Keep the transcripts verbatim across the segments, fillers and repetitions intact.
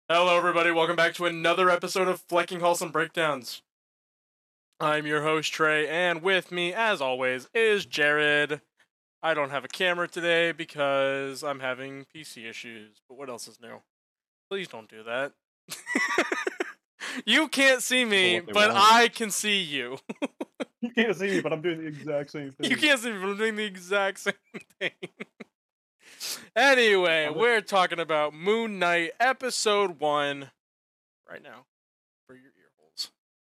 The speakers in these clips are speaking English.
Hello, everybody. Welcome back to another episode of Flecking Wholesome Breakdowns. I'm your host, Trey, and with me, as always, is Jared. I don't have a camera today because I'm having P C issues, but what else is new? Please don't do that. You can't see me, what they but want. I can see you. You can't see me, but I'm doing the exact same thing. You can't see me, but I'm doing the exact same thing. Anyway, I'm a- we're talking about Moon Knight Episode one right now for your ear holes.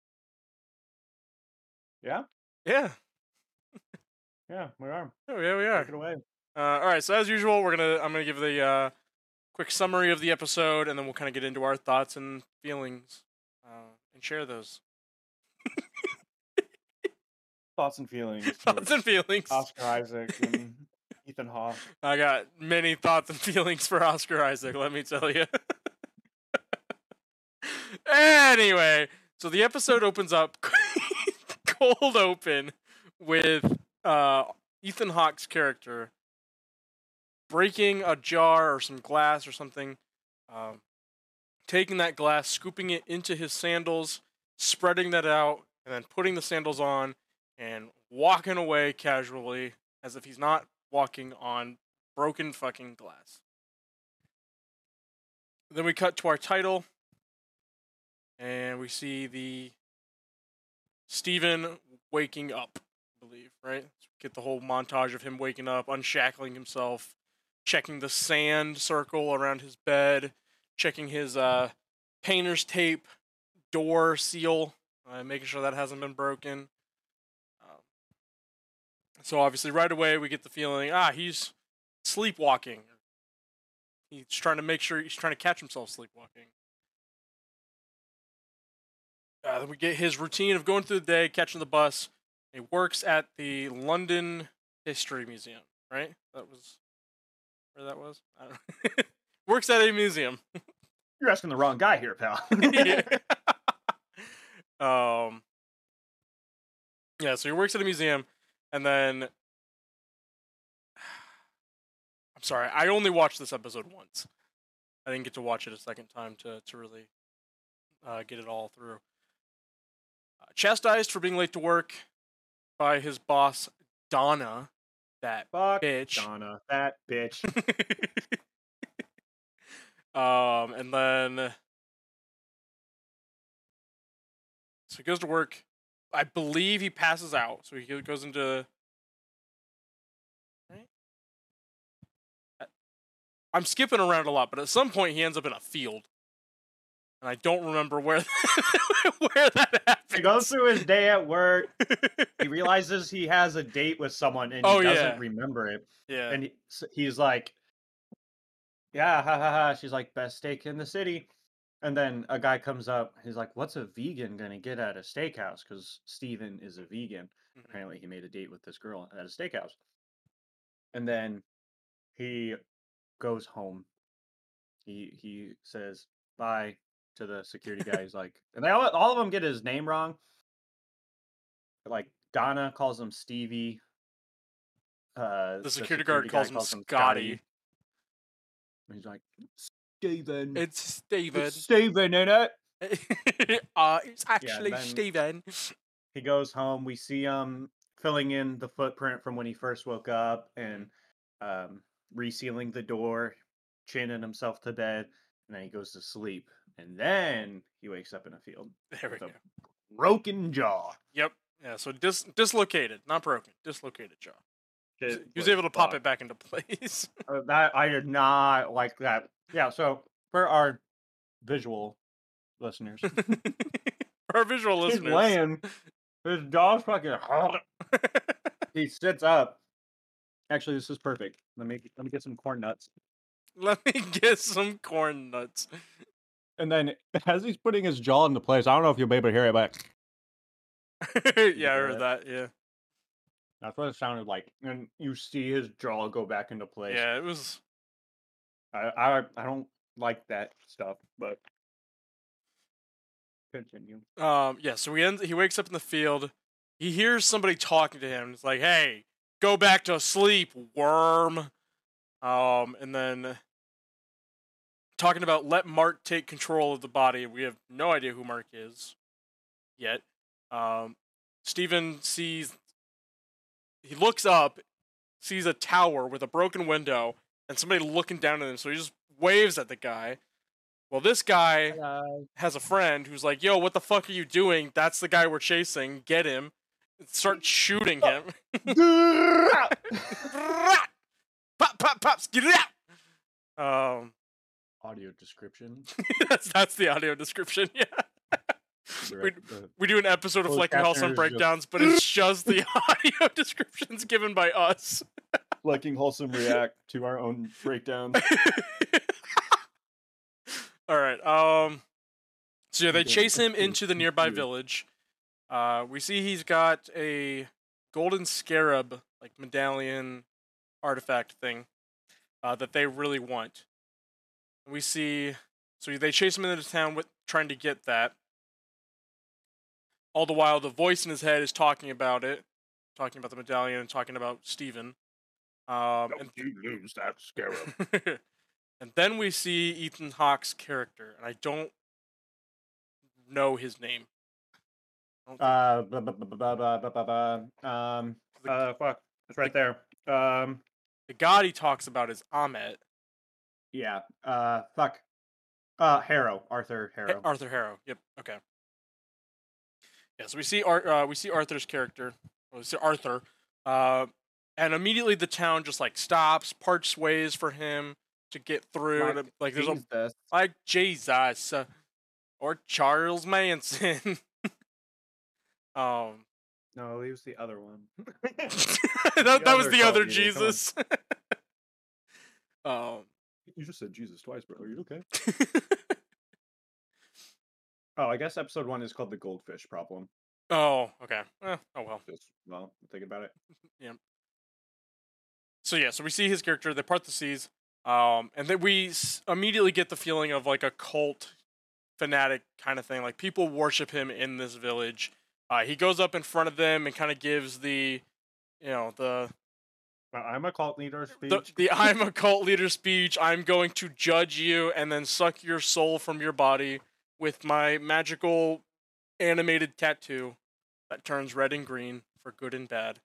Yeah, Yeah. yeah, we are. Oh, yeah, we are. Take it away. Uh, all right, so as usual, we're gonna I'm gonna give the uh, quick summary of the episode, and then we'll kind of get into our thoughts and feelings, uh, and share those Thoughts and feelings. thoughts and feelings. Oscar Isaac and Ethan Hawke. I got many thoughts and feelings for Oscar Isaac. Let me tell you. Anyway, so the episode opens up cold open with uh, Ethan Hawke's character breaking a jar or some glass or something, um, taking that glass, scooping it into his sandals, spreading that out, and then putting the sandals on and walking away casually as if he's not walking on broken fucking glass. Then we cut to our title, and we see the Steven waking up, I believe, right? So we get the whole montage of him waking up, unshackling himself, checking the sand circle around his bed, checking his uh, painter's tape door seal, uh, making sure that hasn't been broken. Um, so obviously, right away, we get the feeling, ah, he's sleepwalking. He's trying to make sure he's trying to catch himself sleepwalking. Uh, then we get his routine of going through the day, catching the bus. He works at the London History Museum, right? That was where that was. I don't know. Works at a museum. You're asking the wrong guy here, pal. Yeah. um. Yeah, so he works at a museum, and then I'm sorry, I only watched this episode once. I didn't get to watch it a second time to to really uh, get it all through. Uh, chastised for being late to work by his boss Donna, that Fuck bitch. Donna, that bitch. um, and then so he goes to work. I believe he passes out, so he goes into. Right? I'm skipping around a lot, but at some point he ends up in a field, and I don't remember where where that happens. He goes through his day at work. He realizes he has a date with someone, and Oh, he doesn't yeah. remember it. Yeah. And he, so he's like, "Yeah, ha ha ha." She's like, "Best steak in the city." And then a guy comes up. He's like, "What's a vegan gonna get at a steakhouse?" Because Steven is a vegan. Mhm. Apparently, he made a date with this girl at a steakhouse. And then he goes home. He he says bye to the security guy. He's like, and they all, all of them get his name wrong. Like Donna calls him Stevie. Uh, The security guard calls him Scotty. And he's like, Steven. It's Steven. It's Steven, innit? uh, it's actually then- Steven. He goes home. We see him filling in the footprint from when he first woke up and um, resealing the door, chaining himself to bed, and then he goes to sleep. And then he wakes up in a field There we with go. a broken jaw. Yep. Yeah. So dis- dislocated, not broken. Dislocated jaw. He It was able to pop fucked. it back into place. Uh, that I did not like that. Yeah. So for our visual listeners, Our visual he's listeners. laying. His jaw's fucking. He sits up. Actually, this is perfect. Let me let me get some corn nuts. Let me get some corn nuts. And then as he's putting his jaw into place, I don't know if you'll be able to hear it, but Yeah, I heard that. Yeah. that's what it sounded like. And you see his jaw go back into place. Yeah, it was. I I, I don't like that stuff, but continue. Um. Yeah. So he ends. He wakes up in the field. He hears somebody talking to him. It's like, "Hey, go back to sleep, worm." Um. And then talking about let Mark take control of the body. We have no idea who Mark is yet. Um, Steven sees, he looks up, sees a tower with a broken window, and somebody looking down at him, so he just waves at the guy. Well, this guy Hello. has a friend who's like, yo, what the fuck are you doing? That's the guy we're chasing. Get him. Start shooting him. Pop, pop, pop, get it out! Um, Audio description. that's, that's the audio description, yeah. we, Direct- uh, we do an episode of Closed Flecking Halsum captioners breakdowns, but it's just the audio descriptions given by us. Flecking Wholesome react to our own breakdowns. All right. Um. So yeah, they Okay, chase him okay, into the nearby continue. village. Uh, we see he's got a golden scarab, like medallion artifact thing, uh, that they really want. We see, so they chase him into town with trying to get that. All the while, the voice in his head is talking about it, talking about the medallion and talking about Steven. Um, and you lose that scarab. and then we see Ethan Hawke's character, and I don't know his name. I don't think- Uh, blah, blah, blah, blah, blah, blah, blah, blah. Um, The- uh, fuck, it's right there. Um, the god he talks about is Ahmet, yeah. Uh, fuck. Uh, Harrow, Arthur Ha- Harrow. Arthur Harrow. Yep. Okay. Yeah. So we see Ar- uh, we see Arthur's character. Well, we see Arthur, uh, and immediately the town just like stops, parts ways for him to get through. Like to- like there's a Jesus. like Jesus uh, or Charles Manson. um, No, he was the other one. that that was other the other cult leader, come on. Jesus. um. You just said Jesus twice, bro. Are you okay? Oh, I guess episode one is called the goldfish problem. oh. Okay. Eh, oh well. Just, well, think about it. So yeah, so we see his character. They part the seas, um, and then we s- immediately get the feeling of like a cult fanatic kind of thing. Like people worship him in this village. Uh, he goes up in front of them and kind of gives the, you know, the Uh, I'm a cult leader speech. the, the I'm a cult leader speech. I'm going to judge you and then suck your soul from your body with my magical animated tattoo that turns red and green for good and bad.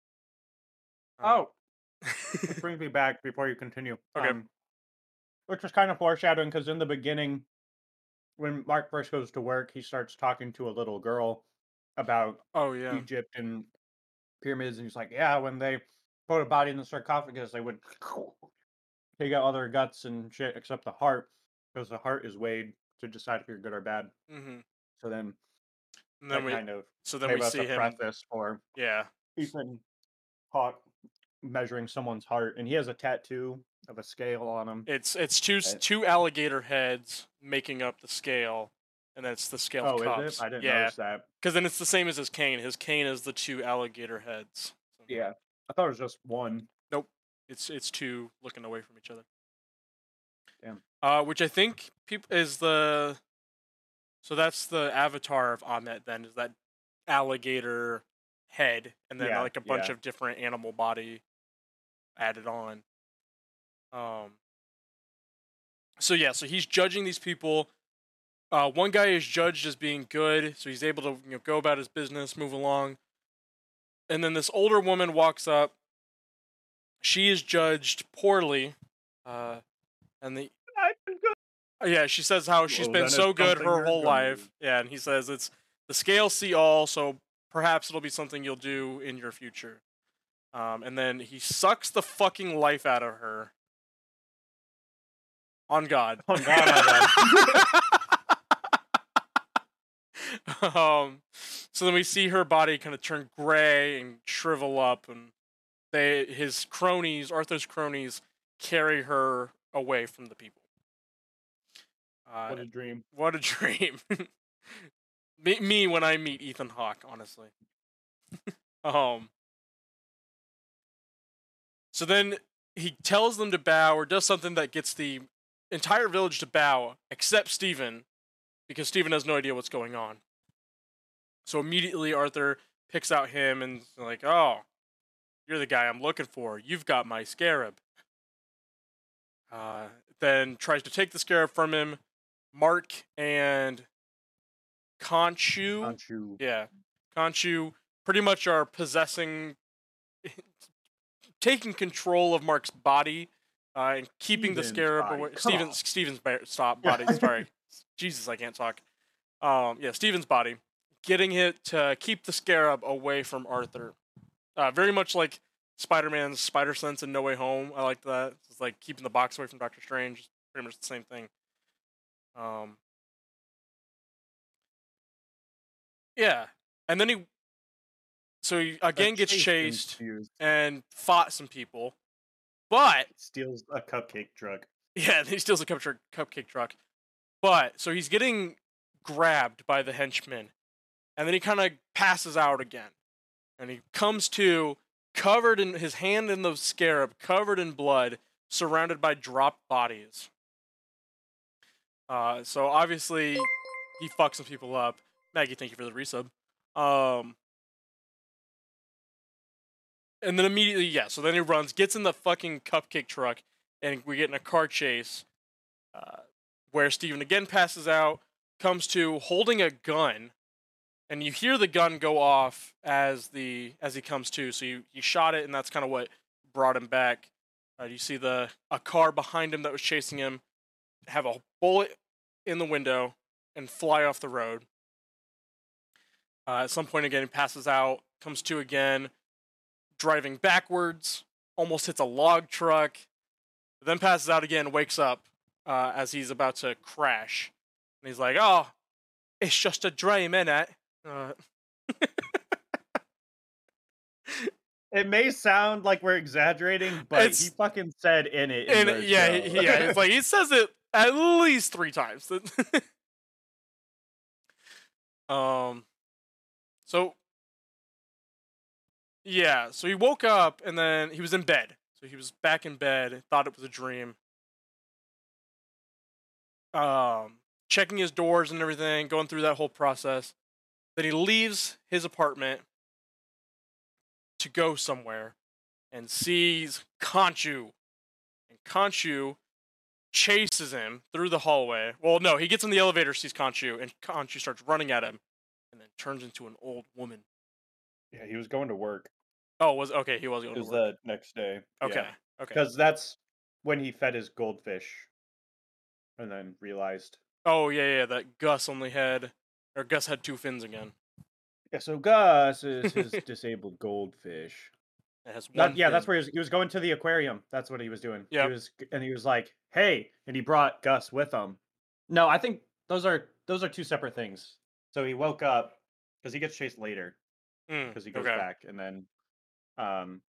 Um, Oh, which brings me back before you continue. Okay. Um, which was kind of foreshadowing because in the beginning, when Mark first goes to work, he starts talking to a little girl about oh yeah. Egypt and pyramids, and he's like, "Yeah, when they put a body in the sarcophagus, they would take out all their guts and shit except the heart, because the heart is weighed to decide if you're good or bad." Mm-hmm. So then, And then that we kind of so then gave we us see a him. preface for Yeah. Ethan Hawke measuring someone's heart, and he has a tattoo of a scale on him. It's it's two s- Right. two alligator heads making up the scale, and then it's the scale Oh, cups. is it? I didn't yeah, notice that. because then it's the same as his cane. His cane is the two alligator heads. So Yeah, I thought it was just one. it's it's two looking away from each other. Damn. Uh, which I think peop- is the so that's the avatar of Ahmet. Then is that alligator head, and then Yeah, like a bunch yeah. of different animal body added on. Um. So yeah, so he's judging these people. Uh, one guy is judged as being good, so he's able to you know, go about his business, move along. And then this older woman walks up. She is judged poorly, uh, and the uh, yeah, she says how she's Well, been then so it's good something her you're whole gonna life. do. Yeah, and he says it's the scale see all, so perhaps it'll be something you'll do in your future. Um, and then he sucks the fucking life out of her. On God. On God, on um, so then we see her body kind of turn gray and shrivel up, and they his cronies, Arthur's cronies, carry her away from the people. Uh, What a dream. what a dream! me, me when I meet Ethan Hawke, honestly. um. So then he tells them to bow, or does something that gets the entire village to bow, except Steven, because Steven has no idea what's going on. So immediately Arthur picks out him and is like, "Oh, you're the guy I'm looking for. You've got my scarab." Uh, then tries to take the scarab from him. Mark and Khonshu, Khonshu. yeah, Khonshu pretty much are possessing, taking control of Mark's body, uh, and keeping the Steven's scarab body. away. Come Steven's on. Steven's ba- stop body. Sorry, Jesus, I can't talk. Um, yeah, Steven's body, getting it to keep the scarab away from Arthur. Uh, very much like Spider-Man's spider sense in No Way Home. I like that. It's like keeping the box away from Doctor Strange. It's pretty much the same thing. Um, yeah, and then he, so he again gets chase chased ensues. and fought some people, but Steals a cupcake truck. yeah, he steals a cup truck, cupcake truck. But so he's getting grabbed by the henchmen, and then he kind of passes out again, and he comes to covered in his hand in the scarab, covered in blood, surrounded by dropped bodies. Uh, so obviously he fucks some people up. Maggie, thank you for the resub. Um, and then immediately, yeah. So then he runs, gets in the fucking cupcake truck, and we get in a car chase, uh, where Steven again passes out, comes to holding a gun, and you hear the gun go off as the as he comes to. So you, you shot it, and that's kind of what brought him back. Uh, you see the a car behind him that was chasing him have a bullet in the window and fly off the road. Uh, at some point again, he passes out, comes to again, driving backwards, almost hits a log truck, then passes out again, wakes up uh, as he's about to crash. And he's like, oh, it's just a dream, innit? Uh, It may sound like we're exaggerating, but It's- he fucking said in it. In and the yeah, show. he, yeah, it's like he says it at least three times. um, so yeah, so he woke up and then he was in bed. So he was back in bed, thought it was a dream. Um, checking his doors and everything, going through that whole process. Then he leaves his apartment to go somewhere and sees Khonshu. And Khonshu chases him through the hallway. Well, no, he gets in the elevator, sees Khonshu, and Khonshu starts running at him and then turns into an old woman. Yeah, he was going to work. Oh, was okay, he was going It was to work. the next day. Okay. Okay. Because that's when he fed his goldfish, and then realized. Oh, yeah, yeah, that Gus only had, or Gus had two fins again. Yeah, so Gus is his disabled goldfish. It has That- one yeah, fin. that's where he was, he was going to the aquarium. That's what he was doing. Yep. He was, and he was like, "Hey," and he brought Gus with him. No, I think those are those are two separate things. So he woke up because he gets chased later Mm, because he goes okay. back, and then, um,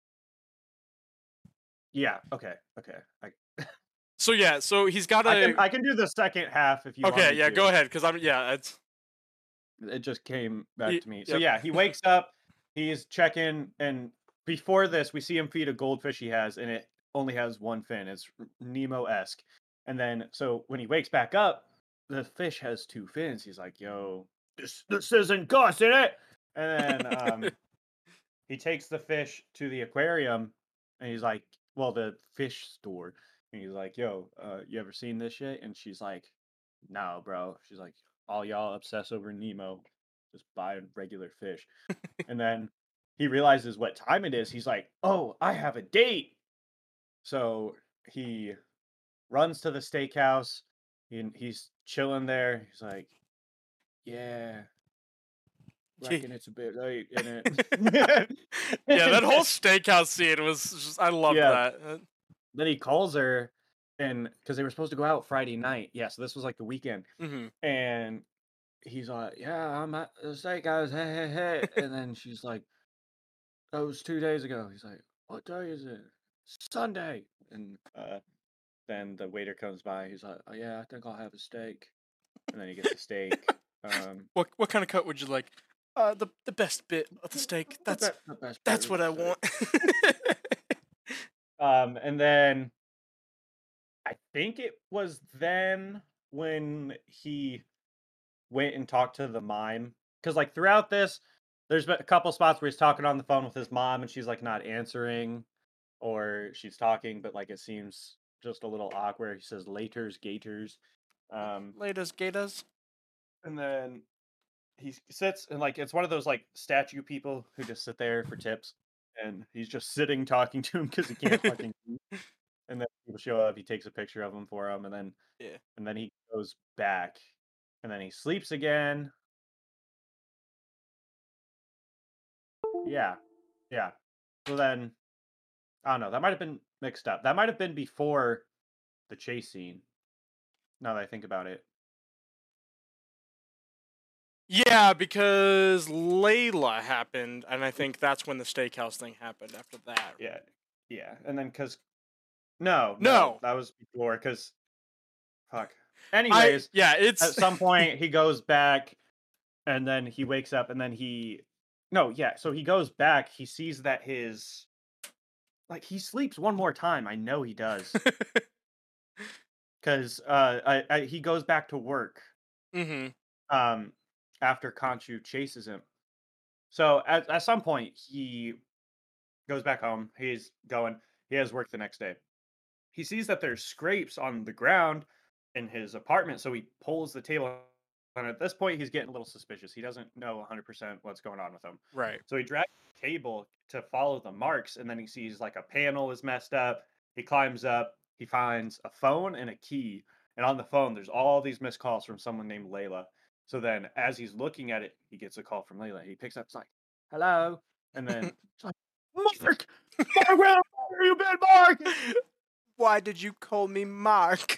yeah, okay, okay, I, So yeah, so he's got I a. can I can do the second half if you. want Okay, me yeah, to. go ahead, because I'm yeah, it's It just came back Ye- to me. So yep. yeah, he wakes up, he's checking, and before this, we see him feed a goldfish he has, and it only has one fin. It's Nemo-esque. And then, so when he wakes back up, the fish has two fins. He's like, "Yo, this this isn't Gus, is it?" And then um, he takes the fish to the aquarium, and he's like, "Well, the fish store." And he's like, "Yo, uh, you ever seen this shit?" And she's like, "No, bro." She's like, "All y'all obsess over Nemo, just buy regular fish." And then he realizes what time it is. He's like, "Oh, I have a date." So he runs to the steakhouse. He, he's chilling there. He's like, "Yeah, reckon it's a bit late, isn't it?" yeah, that whole steakhouse scene was just I loved Yeah. that. Uh, Then he calls her, and because they were supposed to go out Friday night. Yeah, so this was like the weekend. mhm. And he's like, "Yeah, I'm at the steakhouse, hey, hey, hey." And then she's like, "That was two days ago." He's like, "What day is it?" "Sunday." And uh, then the waiter comes by. He's like, "Oh yeah, I think I'll have a steak." And then he gets a steak. Um, What what kind of cut would you like? Uh, the the best bit of the steak. the That's be- the best that's part what I of the want. steak. Um, and then I think it was then when he went and talked to the mime, because like throughout this, there's been a couple spots where he's talking on the phone with his mom, and she's like not answering, or she's talking, but like it seems just a little awkward. He says "laters, gators," um, Latest gators. and then he s- sits and like it's one of those like statue people who just sit there for tips, and he's just sitting talking to him because he can't fucking. Eat. And then people show up. He takes a picture of him for him, and then Yeah. and then he goes back, and then he sleeps again. Yeah, yeah. So then I don't know. That might have been mixed up. That might have been before the chase scene. Now that I think about it. Yeah, because Layla happened, and I think that's when the steakhouse thing happened after that. Yeah, yeah. And then because no, no, No. that was before. Because fuck. I Anyways, yeah, at it's some point he goes back, and then he wakes up, and then he no, yeah. So he goes back. He sees that his like he sleeps one more time. I know he does because uh, I, I he goes back to work mm-hmm. um after Conchu chases him. So at at some point he goes back home. He's going. He has work the next day. He sees that there's scrapes on the ground in his apartment, so he pulls the table. And at this point, he's getting a little suspicious. He doesn't know one hundred percent what's going on with him. Right. So he drags the table to follow the marks, and then he sees like a panel is messed up. He climbs up. He finds a phone and a key. And on the phone, there's all these missed calls from someone named Layla. So then, as he's looking at it, he gets a call from Layla. He picks up, it's like, "Hello," and then it's like, "Mark, Mark, where the fuck have you been, Mark?" Why did you call me Mark?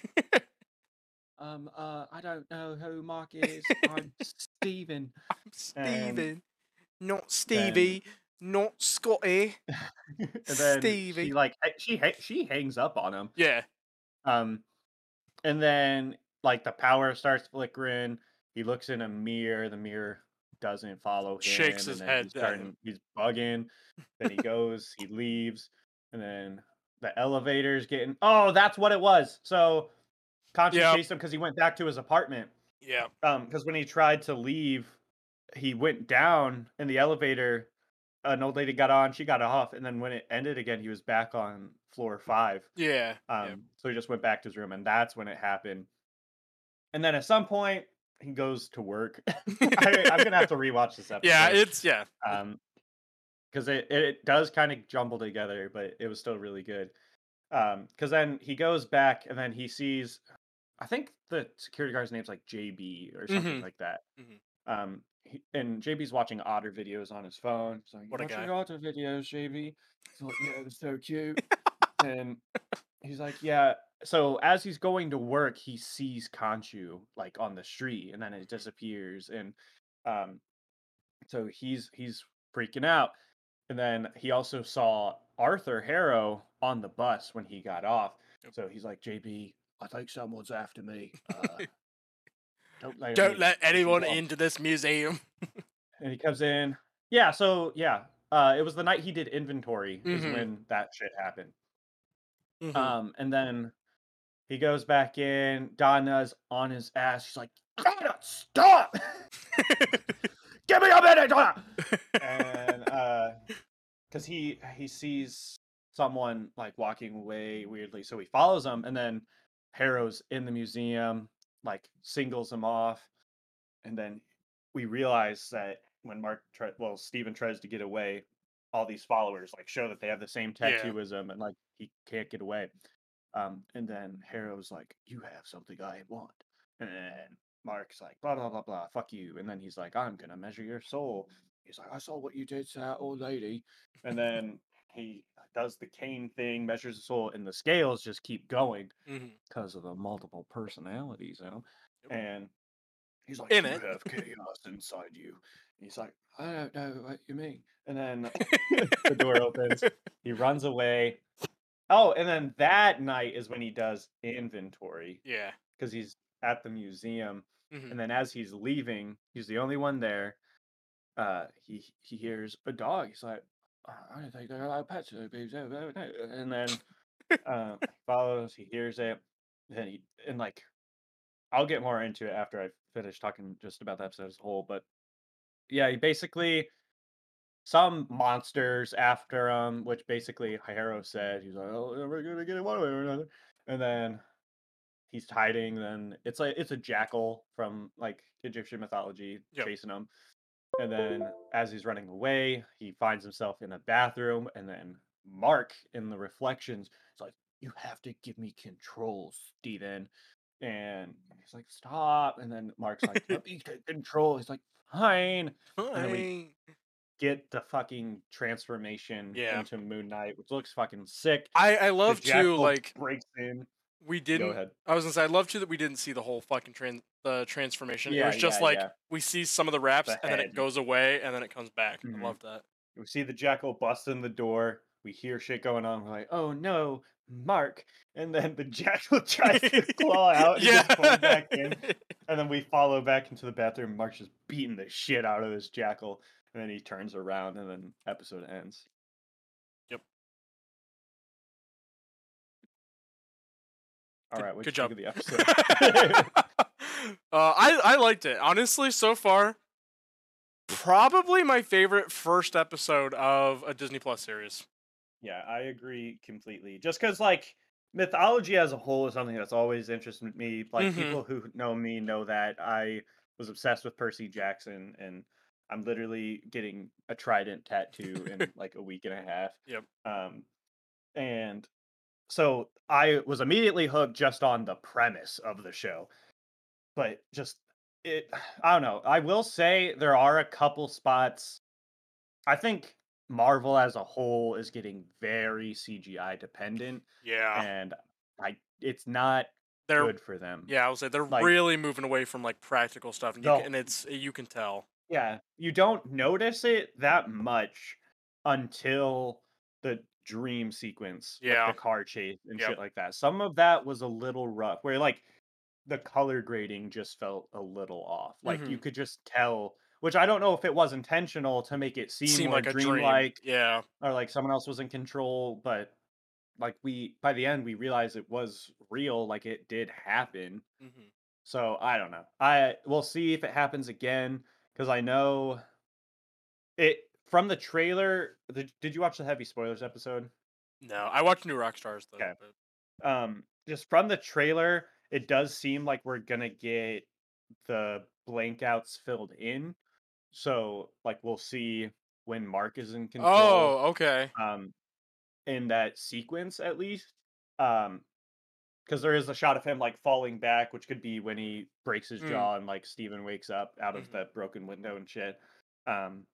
Um, uh, I don't know who Mark is. I'm Steven. I'm And Steven. Not then, Stevie. Not Scotty. and then she Stevie. like ha- she ha- she hangs up on him. Yeah. Um, and then like the power starts flickering. He looks in a mirror. The mirror doesn't follow him, Shakes and his then head he's at starting. him. He's bugging. Then he goes. He leaves, and then the elevator's getting. Oh, that's what it was. So Conchu Yep. chased him because he went back to his apartment. Yeah. Um, because when he tried to leave, he went down in the elevator. An old lady got on, she got off, and then when it ended again, he was back on floor five. Yeah. Um, Yep. so he just went back to his room, and that's when it happened. And then at some point, he goes to work. I, I'm gonna have to rewatch this episode. Yeah, it's yeah. Um, because it it does kind of jumble together, but it was still really good. Um, because then he goes back, and then he sees, I think the security guard's name's like J B or something Mhm. like that. Mhm. Um, he, and J B's watching otter videos on his phone. So you What a watching guy. otter videos, J B? He's like, yeah, they're so cute. And he's like, yeah. So as he's going to work, he sees Conchu like on the street, and then it disappears. And um, so he's he's freaking out. And then he also saw Arthur Harrow on the bus when he got off. Yep. So he's like, J B, I think someone's after me. Uh, don't let Don't him let in if you anyone want." into this museum. And he comes in. Yeah, so yeah, uh, it was the night he did inventory is Mhm. when that shit happened. Mhm. Um, and then he goes back in. Donna's on his ass. She's like, Donna, stop! Give me a minute, Donna! And uh, because he he sees someone like walking away weirdly, so he follows him, and then Harrow's in the museum, like singles him off, and then we realize that when Mark try well, Steven tries to get away, all these followers like show that they have the same Yeah. tattoo as him, and like he can't get away. Um, and then Harrow's like, "You have something I want," and then Mark's like, "Blah blah blah blah, fuck you," and then he's like, "I'm gonna measure your soul." He's like, "I saw what you did to that old lady," and then he does the cane thing, measures the soul, and the scales just keep going Mhm. because of the multiple personalities in him, Yep. and he's like, In "You it. have chaos inside you." He's like, "I don't know what you mean." And then the door opens. He runs away. Oh, and then that night is when he does inventory Yeah. because he's at the museum. Mhm. And then as he's leaving, he's the only one there. Uh, he he hears a dog. He's like, "Oh, I don't think they're allowed pets. in the museum." And then uh, he follows. He hears it. Then he and like I'll get more into it after I finish talking just about the episode as a whole. But yeah, he basically some monsters after him, which basically Hiro said he's like, "Oh, we're gonna get it one way or another." and then he's hiding. Then it's like it's a jackal from like Egyptian mythology Yep. chasing him. And then as he's running away, he finds himself in a bathroom, and then Mark in the reflections is like, "You have to give me control, Steven." And he's like, "Stop." And then Mark's like, "Let me take control." He's like, "Fine." And then we Fine. get the fucking transformation Yeah. into Moon Knight, which looks fucking sick. I I The love too, jackal like, breaks in. we Go didn't ahead. I was gonna say, I love too that we didn't see the whole fucking tran the transformation. It Yeah, was just yeah, like, yeah. we see some of the reps, The and then it head. goes away, and then it comes back. I Mhm. love that. We see the jackal bust in the door. We hear shit going on. We're like, "Oh no, Mark!" And then the jackal tries to claw out. He gets pulled Yeah. back in, and then we follow back into the bathroom. Mark's just beating the shit out of this jackal, and then he turns around, and then episode ends. Yep. All Good right, what'd good you think job. of the episode? Uh, I I liked it. Honestly, so far, probably my favorite first episode of a Disney Plus series. Yeah, I agree completely. Just because, like, mythology as a whole is something that's always interested me. Like, Mhm. people who know me know that I was obsessed with Percy Jackson, and I'm literally getting a trident tattoo in like a week and a half. Yep. Um, and so I was immediately hooked just on the premise of the show. But just it, I don't know. I will say there are a couple spots. I think Marvel as a whole is getting very C G I dependent, Yeah. and I it's not They're good for them. yeah, I would say they're Like really moving away from like practical stuff, and you the can and it's you can tell. yeah, you don't notice it that much until the dream sequence with the Yeah. car chase and Yep. shit like that. Some of that was a little rough, where like the color grading just felt a little off. Like you Mhm. could just tell, which I don't know if it was intentional to make it seem Seemed more like a dream. dreamlike Yeah. or like someone else was in control, but like we by the end we realized it was real, like it did happen. Mhm. So I don't know. I we'll see if it happens again because I know it from the trailer. The, did you watch the heavy spoilers episode? No, I watched New Rockstars though, Okay. but Um, just from the trailer, it does seem like we're gonna get the blank outs filled in. So like we'll see when Mark is in control. oh, okay. Um, in that sequence at least. Um, because there is a shot of him like falling back, which could be when he breaks his Mm. jaw and like Steven wakes up out of Mhm. that broken window and shit. Um,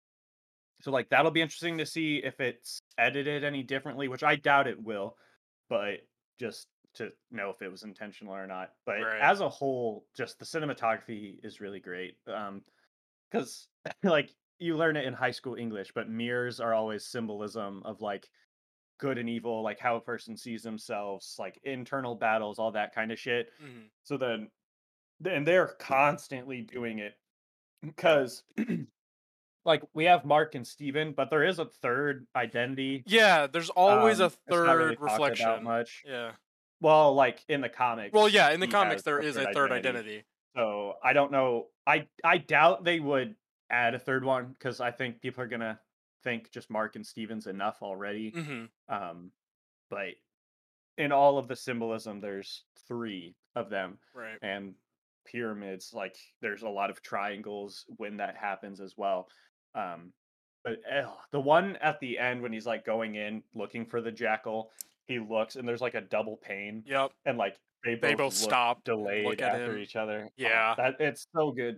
so like that'll be interesting to see if it's edited any differently, which I doubt it will, but just to know if it was intentional or not. But Right. as a whole, just the cinematography is really great. Um, because like you learn it in high school English, but mirrors are always symbolism of like good and evil, like how a person sees themselves, like internal battles, all that kind of shit. Mhm. So then, and they're constantly doing it Yep. because, like, we have Mark and Steven, but there is a third identity. Yeah, there's always a Um, it's not really third talked about reflection. much. Yeah. Well, like in the Well, comics, yeah, in the he comics has there a is third a third identity. identity. So I don't know. I I doubt they would add a third one because I think people are gonna think just Mark and Steven's enough already. Mhm. Um, but in all of the symbolism, there's three of them, Right. and pyramids. Like there's a lot of triangles when that happens as well. Um, but eh, the one at the end when he's like going in looking for the jackal, he looks and there's like a double pane, Yep. and like they They both both look stop and delayed look at after him. each other. Oh, Yeah. that it's so good.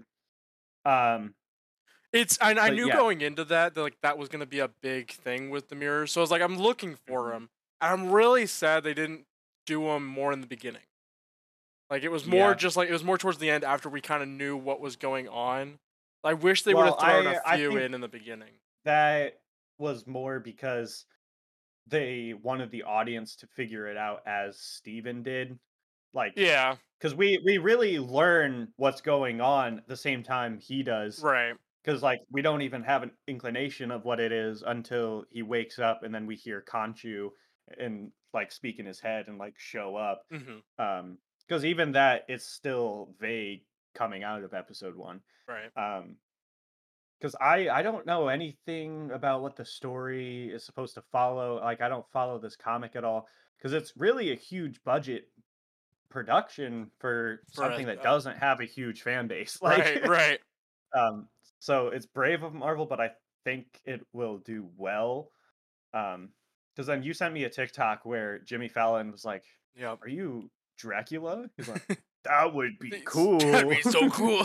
Um, It's and I but knew yeah, going into that that like that was gonna be a big thing with the mirrors. So I was like, I'm looking for mhm, them. I'm really sad they didn't do them more in the beginning. Like it was more yeah. just like it was more towards the end after we kind of knew what was going on. I wish they would Well, have thrown a I I few think in in the beginning. that was more because they wanted the audience to figure it out as Steven did. Like, Yeah. because we we really learn what's going on the same time he does. Right. Because like we don't even have an inclination of what it is until he wakes up, and then we hear Conchu and like speak in his head and like show up. Hmm. Um, because even that it's still vague coming out of episode one. Right. Um, because I I don't know anything about what the story is supposed to follow. Like I don't follow this comic at all because it's really a huge budget production for For a, something that uh, doesn't have a huge fan base. right, Like right. um so it's brave of Marvel, but I think it will do well. Um because then you sent me a TikTok where Jimmy Fallon was like, Yep. "Are you Dracula?" He's like, "That would be It's- That'd cool." be so cool.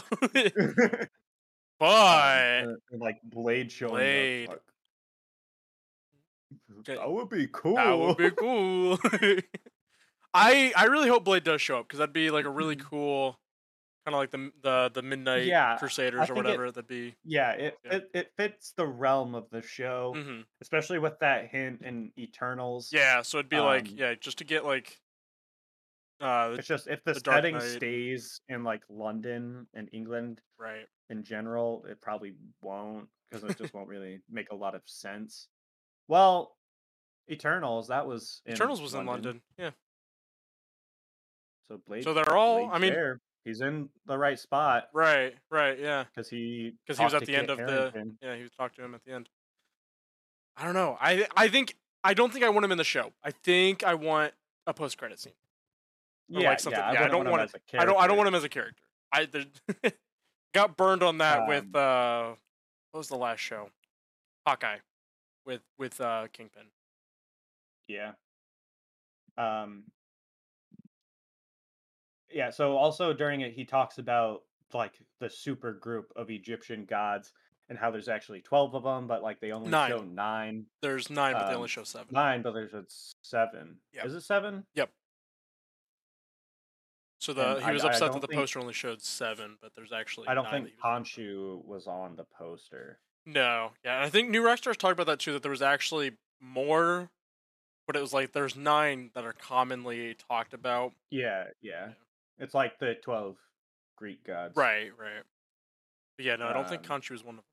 um But and, and, like Blade showing up, it's Blade. like, Okay, that would be that would cool. be cool. I I really hope Blade does show up because that'd be like a really cool kind of like the the the Midnight Yeah, I Crusaders or think it whatever. That'd be yeah, it yeah. it, it fits the realm of the show, hmm especially with that hint in Eternals. Yeah. So it'd be like Um yeah, just to get like uh the, it's just if the the Dark setting Knight and stays in like London and England right. in general, it probably won't because it just won't really make a lot of sense. Well, Eternals, that was in Eternals was in London. London. Yeah. So Blade So they're all. I Blade's mean, there. He's in the right spot right, right, yeah. because he Because he was talked at to the end Kit of the. Harington. Yeah, he was talking to him at the end. I don't know. I I think I don't think I want him in the show. I think I want a post credit scene or Yeah, like something. yeah, I Yeah, I wouldn't don't want him want it. as a I don't. I don't character. want him as a character. I there, got burned on that with Um, uh, what was the last show? Hawkeye, with with uh Kingpin. yeah. Um, yeah, so also during it he talks about like the super group of Egyptian gods and how there's actually twelve of them, but like they only show Nine. nine. There's nine, but they only Um, show seven. nine, but there's a seven. Yep. Is it seven? Yep. So And the he I was I upset that don't the think poster only showed seven, but there's actually I don't nine think that he was talking about. Khonshu was on the poster. No, yeah, and I think New Rockstars talked about that too. That there was actually more, but it was like there's nine that are commonly talked about. Yeah, yeah. Yeah. It's like the twelve Greek gods. Right, right. But yeah, no, I don't think Um, Khonshu is one of them.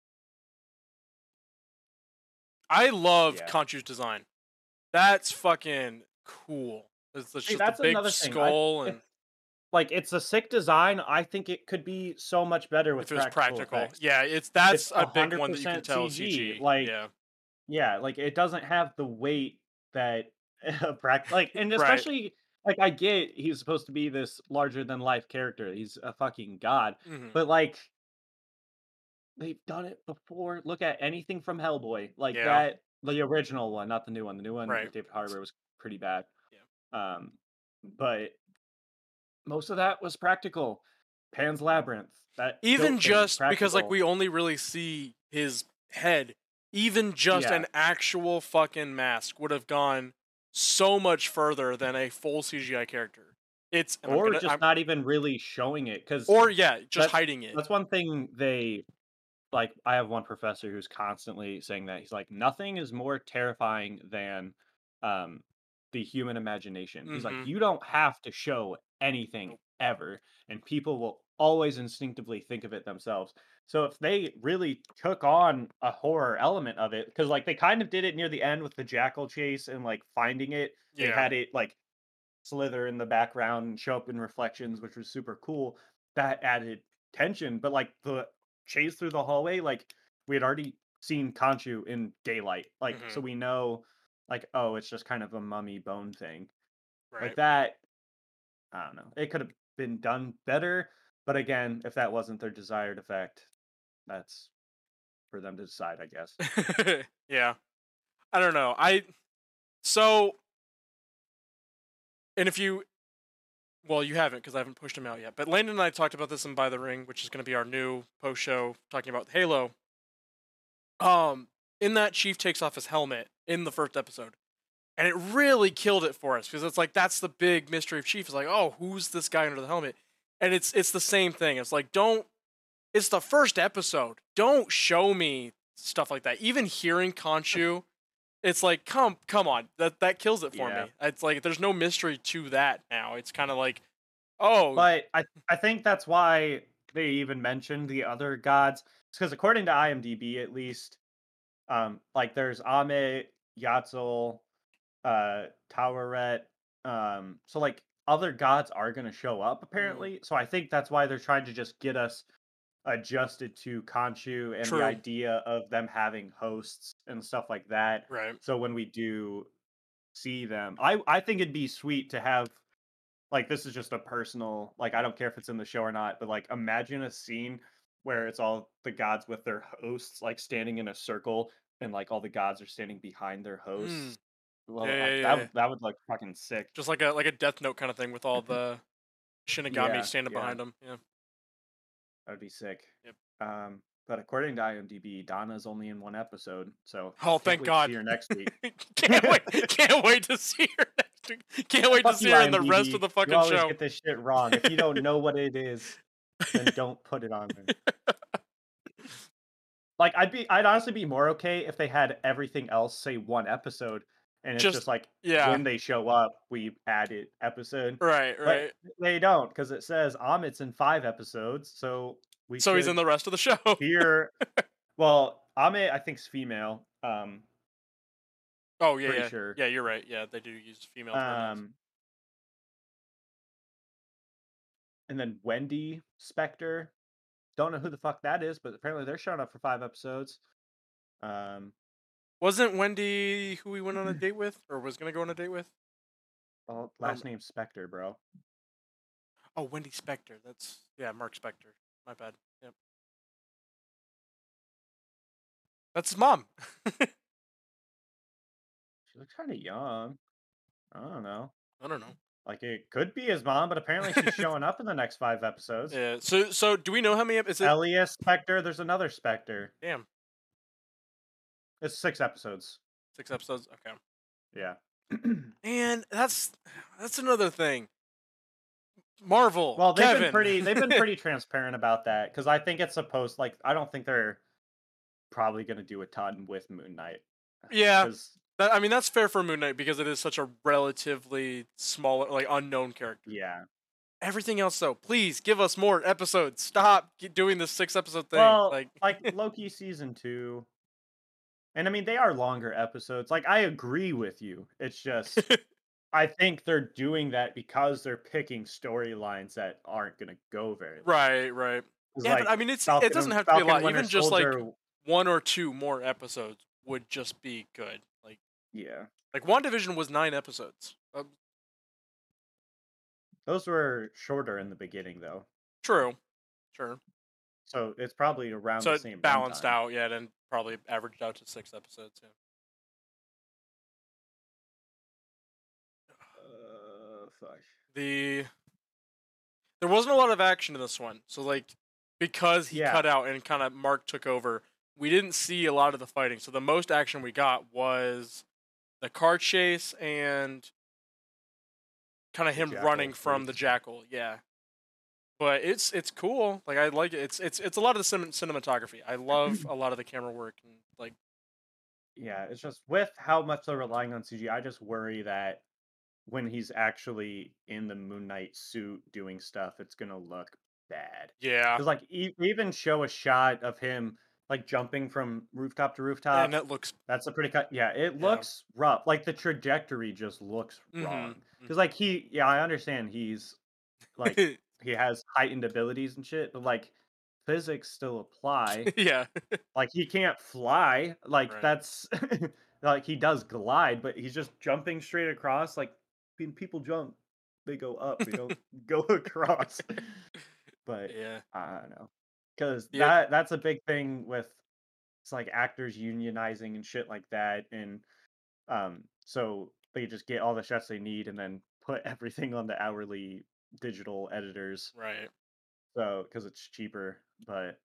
I love yeah. Khonshu's design. That's fucking cool. It's, it's See, just a that's big another thing. I skull, if and like it's a sick design, I think it could be so much better with if it was practical practical, effects. yeah, it's It's that's a big one that you can one hundred percent tell is C C G. G. Like, Yeah, yeah, like it doesn't have the weight that a prac like and right. especially like I get he's supposed to be this larger than life character. He's a fucking god. hmm But like they've done it before. Look at anything from Hellboy. Like Yeah, that the original one, not the new one. The new one right. with David Harbour was pretty bad. Yeah, Um but most of that was practical. Pan's Labyrinth, that even goat thing, just because like practical. we only really see his head, even just Yeah. an actual fucking mask would have gone so much further than a full C G I character. It's and I'm Or gonna just I'm not even really showing it, because or yeah, just that's hiding it. that's one thing they like, I have one professor who's constantly saying that. He's like, "Nothing is more terrifying than, um, the human imagination." He's like, Mm-hmm. "You don't have to show anything Nope. ever, and people will always instinctively think of it themselves." So if they really took on a horror element of it, because like, they kind of did it near the end with the jackal chase and, like, finding it. They Yeah. had it, like, slither in the background and show up in reflections, which was super cool. That added tension, but like the chase through the hallway, like we had already seen Conchu in daylight, like Mm-hmm. so we know, like oh, it's just kind of a mummy bone thing, like Right. that. I don't know. It could have been done better, but again, if that wasn't their desired effect, that's for them to decide, I guess. Yeah. I don't know. I so and if you well, you haven't because I haven't pushed him out yet. But Landon and I talked about this in By the Ring, which is going to be our new post show talking about Halo. Um, in that Chief takes off his helmet in the first episode, and it really killed it for us because it's like that's the big mystery of Chief. Is like, oh, who's this guy under the helmet? And it's it's the same thing. It's like don't. It's the first episode. Don't show me stuff like that. Even hearing Khonshu, it's like come come on. That that kills it for Yeah. me. It's like there's no mystery to that now. It's kind of like, oh, But I I think that's why they even mentioned the other gods. Because according to IMDb, at least, um, like there's Ame, Yatzil, uh, Taweret. Um, so like other gods are gonna show up mm, apparently. So I think that's why they're trying to just get us adjusted to Khonshu and the True. idea of them having hosts and stuff like that. Right. So when we do see them, I I think it'd be sweet to have, like, this is just a personal, like, I don't care if it's in the show or not, but like imagine a scene where it's all the gods with their hosts like standing in a circle and like all the gods are standing behind their Mm. hosts. Yeah, Well, yeah, like yeah, that yeah. would that would look fucking sick. Just like a like a Death Note kind of thing with all the Shinigami Yeah, standing yeah, behind them. Yeah. that'd be sick. Yep. Um, but according to IMDb, Donna's only in one episode, so Oh, can't thank wait to see God. her next week. Can't wait. Can't wait to see her next week. Can't wait to Fuck see you, her in the rest of IMDb. the You fucking always show. get this shit wrong. If you don't know what it is, then don't put it on there. Like, I'd be I'd honestly be more okay if they had everything else say one episode, and it's Just just like yeah. when they show up, we added episode. Right, But right. they don't, because it says Amit's in five episodes, so we So he's in should the rest of the show. hear. Well, Amit, I think's female. Um, Oh yeah, pretty yeah. sure. Yeah, you're right. Yeah, they do use female pronouns. Um, and then Wendy Spector. Don't know who the fuck that is, but apparently they're showing up for five episodes. Um, Wasn't Wendy who we went on a date with, or was gonna go on a date with? well, Um, last name Spector, bro. oh, Wendy Spector. That's yeah, Mark Spector. My bad. Yep. That's his mom. She looks kind of young. I don't know. I don't know. Like, it could be his mom, but apparently she's showing up in the next five episodes. Yeah. So so do we know how many ep- is it? Elias Spector. There's another Spector. Damn. It's six episodes. Six episodes. Okay. Yeah. And that's that's another thing. Marvel. Well, they've Kevin. been pretty. They've been pretty transparent about that, because I think it's supposed. Like, I don't think they're probably going to do a ton with Moon Knight. Yeah. 'Cause, That, I mean, that's fair for Moon Knight because it is such a relatively smaller, like unknown character. yeah. Everything else, though, please give us more episodes. Stop ge- doing this six episode thing. Well, like, like Loki season two, and I mean they are longer episodes. Like, I agree with you. It's just I think they're doing that because they're picking storylines that aren't going to go very long. right, right. 'Cause, Yeah, but like, I mean, it's Falcon it doesn't and- have to be a Falcon lot. Winter Even just like Soldier- one or two more episodes would just be good. Like, yeah, like WandaVision was nine episodes. Uh, those were shorter in the beginning though, true, sure. so it's probably around So the it same balanced runtime. out, yeah, and probably averaged out to six episodes. Yeah. Uh, fuck. The there wasn't a lot of action in this one, so like because he Yeah. cut out and kind of Mark took over, we didn't see a lot of the fighting. So the most action we got was the car chase and kind of The him jackal running from the chase. jackal. Yeah, but it's it's cool. Like I like it. It's it's it's a lot of the cin- cinematography. I love a lot of the camera work and like Yeah, it's just with how much they're relying on C G, I just worry that when he's actually in the Moon Knight suit doing stuff, it's gonna look bad. yeah, Because like e- even show a shot of him like jumping from rooftop to rooftop. and that looks That's a pretty cut. Yeah, it Yeah. looks rough. Like the trajectory just looks Mhm, wrong. Because mhm. like he, yeah, I understand he's like he has heightened abilities and shit, but like physics still apply. yeah, Like he can't fly. Like Right. that's like he does glide, but he's just jumping straight across. Like when people jump, they go up. They don't go across. But yeah, I don't know, because Yeah. that that's a big thing with it's like actors unionizing and shit like that, and um, so they just get all the shots they need and then put everything on the hourly digital editors. right. So because it's cheaper, but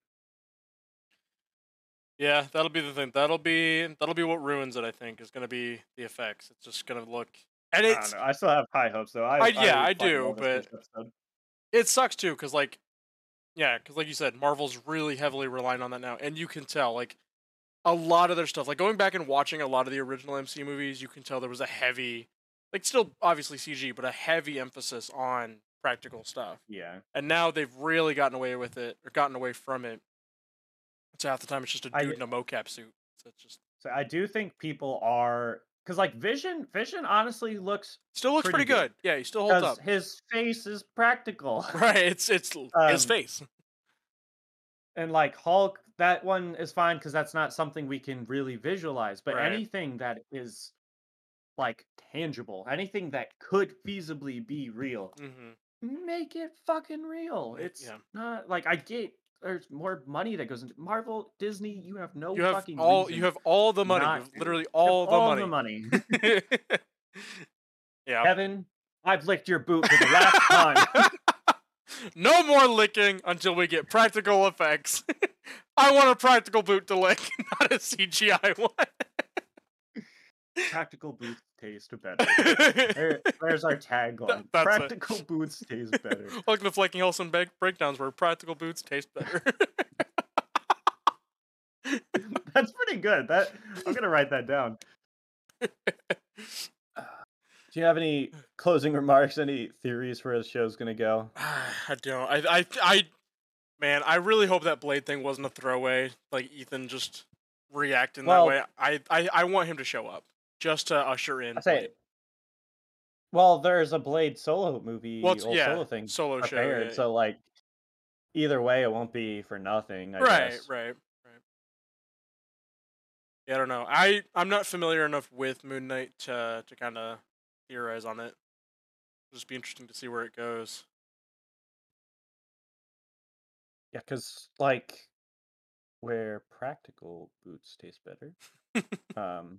Yeah, that'll be the thing. That'll be that'll be what ruins it. I think is going to be the effects. It's just going to look, and I don't it's know. I still have high hopes though. I, I- yeah, I fucking do, love this but- first episode. it sucks too because like, yeah, because like you said, Marvel's really heavily relying on that now, and you can tell like a lot of their stuff. Like going back and watching a lot of the original M C U movies, you can tell there was a heavy, like still obviously C G, but a heavy emphasis on practical stuff. Yeah. And now they've really gotten away with it or gotten away from it. So half the time it's just a I- dude in a mocap suit. So it's just So I do think people are because like Vision, Vision honestly looks still looks pretty, Pretty good. good. Yeah, he still holds because up. his face is practical. Right, it's it's his Um, face. And like Hulk, that one is fine because that's not something we can really visualize. But Right. anything that is like tangible, anything that could feasibly be real, Mm-hmm. make it fucking real. It's Yeah. not like I get there's more money that goes into Marvel, Disney. You have no You have fucking all you reason have all the money. You not have to. literally You have all the all the money. money. Yeah. Kevin, I've licked your boot for the last time. No more licking until we get practical effects. I want a practical boot to lick, not a C G I one. Practical boots taste better. There, there's our tagline. That's Practical it. boots taste better. Like the Flaking Hellson break- breakdowns where practical boots taste better. That's pretty good. That I'm gonna write that down. Do you have any closing remarks? Any theories for how the show's gonna go? I don't. I, I, I, man, I really hope that Blade thing wasn't a throwaway. Like Ethan just reacting that Well, way. I, I, I want him to show up just to usher in I Blade. say, well, there's a Blade solo Well, movie, it's, whole yeah, solo thing solo show. prepared. Yeah. So like, either way, it won't be for nothing. I Right, guess. right, right. Yeah, I don't know. I, I'm not familiar enough with Moon Knight to, to kind of theorize on it. It'll just be interesting to see where it goes. Yeah, because like, where practical boots taste better. Um,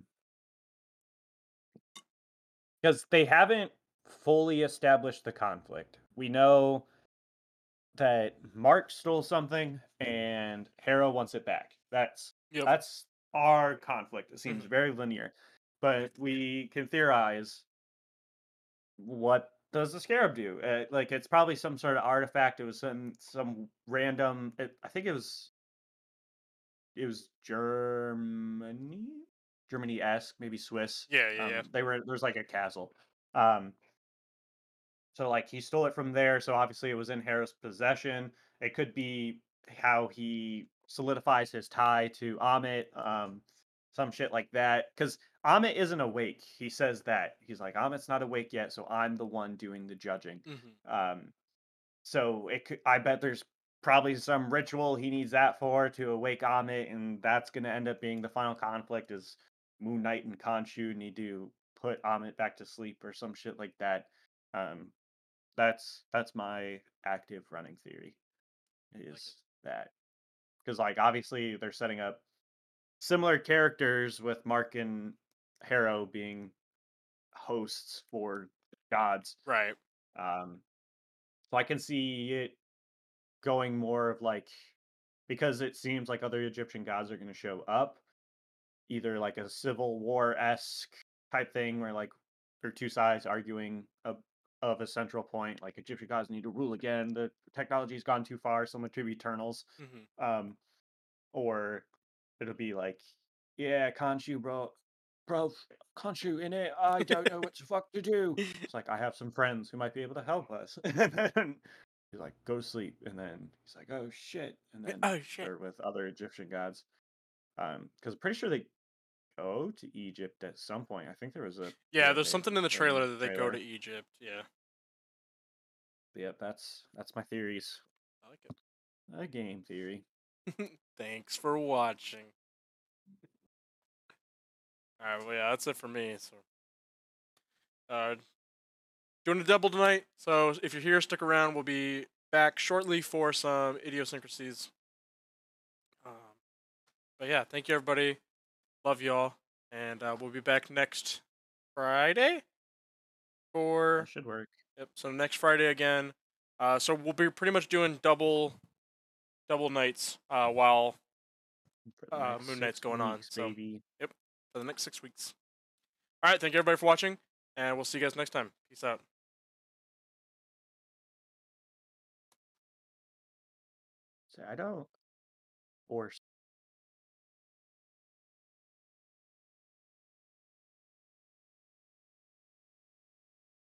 because they haven't fully established the conflict. We know that Mark stole something and Harrow wants it back. That's Yep. that's our conflict. It seems Mhm. very linear. But we can theorize what does the scarab do? Uh, like it's probably some sort of artifact. It was some some random it, I think it was it was Germany? Germany-esque, maybe Swiss. Yeah, yeah, yeah. Um they were there's like a castle. Um So like he stole it from there, so obviously it was in Harrow's possession. It could be how he solidifies his tie to Amit, um, some shit like that. Because Amit isn't awake. He says that. He's like, Amit's not awake yet, so I'm the one doing the judging. Mhm. Um, so it could I bet there's probably some ritual he needs that for to awake Amit, and that's gonna end up being the final conflict is Moon Knight and Khonshu need to put Amit back to sleep or some shit like that. Um, that's that's my active running theory Like it. is that because like obviously they're setting up similar characters with Mark and Harrow being hosts for gods. Right. Um, so I can see it going more of like because it seems like other Egyptian gods are going to show up, either like a civil war esque type thing where like there are two sides arguing a, of a central point, like Egyptian gods need to rule again. The technology's gone too far, similar to Eternals. Mhm. Um, or it'll be like, yeah, Khonshu, bro, bro, Khonshu in it. I don't know what the fuck to do. It's like I have some friends who might be able to help us. And then he's like, go sleep. And then he's like, oh shit. And then Oh shit. they're with other Egyptian gods. Um, because I'm pretty sure they go to Egypt at some point. I think there was a bit Yeah, of there's it something in the in the trailer that they go to trailer. Egypt. Yeah. Yep, that's that's my theories. I like it. A game theory. Thanks for watching. Alright, well yeah, that's it for me. So uh doing a double tonight. So if you're here, stick around. We'll be back shortly for some idiosyncrasies. Um but yeah, thank you everybody. Love y'all. And uh, we'll be back next Friday That for should work. yep, so next Friday again. Uh so we'll be pretty much doing double double nights uh while For the uh next Moon Knight's six going on. weeks, So baby. yep, for the next six weeks. All right, thank you everybody for watching, and we'll see you guys next time. Peace out. So I don't force